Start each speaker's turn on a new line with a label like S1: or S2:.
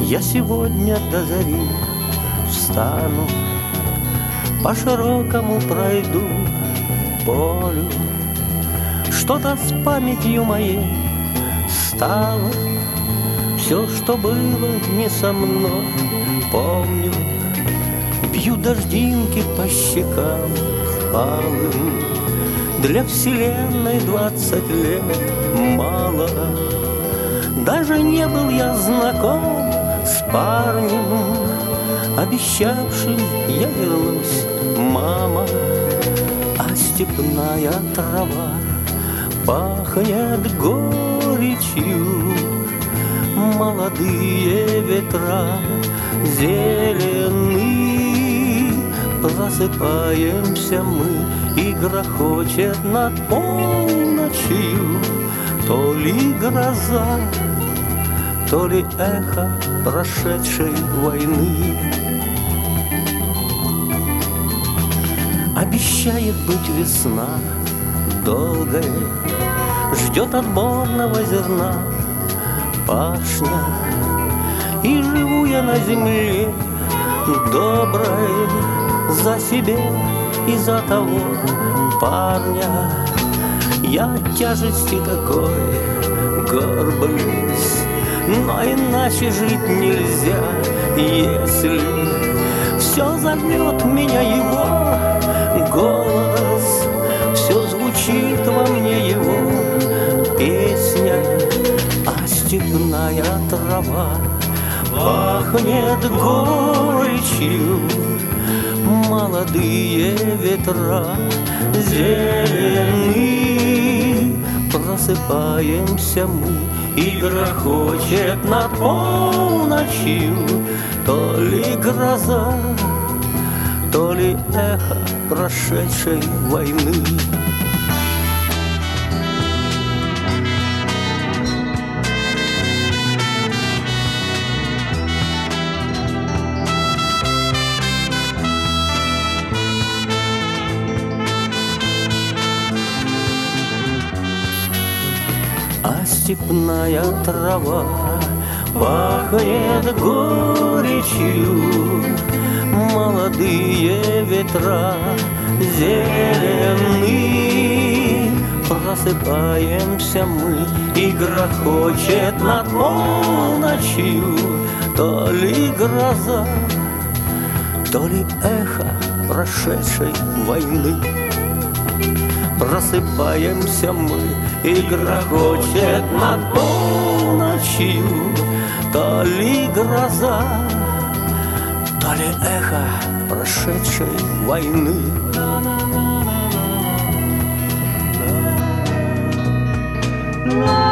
S1: Я сегодня до зари встану, по широкому пройду полю. Что-то с памятью моей стало, все, что было не со мной, помню. Бьют дождинки по щекам алым. Для вселенной 20 лет мало. Даже не был я знаком с парнем, обещавшим я вернусь, мама. А степная трава пахнет горечью, молодые ветра зелены. Просыпаемся мы, и грохочет над полночью то ли гроза, то ли эхо прошедшей войны. Обещает быть весна долгая, ждет отборного зерна пашня. И живу я на земле доброй за себя и за того парня. Я от тяжести такой горблюсь, но иначе жить нельзя, если все зовет меня его голос, все звучит во мне его песня. А степная трава пахнет горечью, молодые ветра зелены. Просыпаемся мы, и грохочет над полночью то ли гроза, то ли эхо прошедшей войны. А степная трава пахнет горечью, молодые ветра зелены. Просыпаемся мы, и грохочет над полночью то ли гроза, то ли эхо прошедшей войны. Просыпаемся мы, и грохочет над полночью то ли гроза, то ли эхо прошедшей войны. La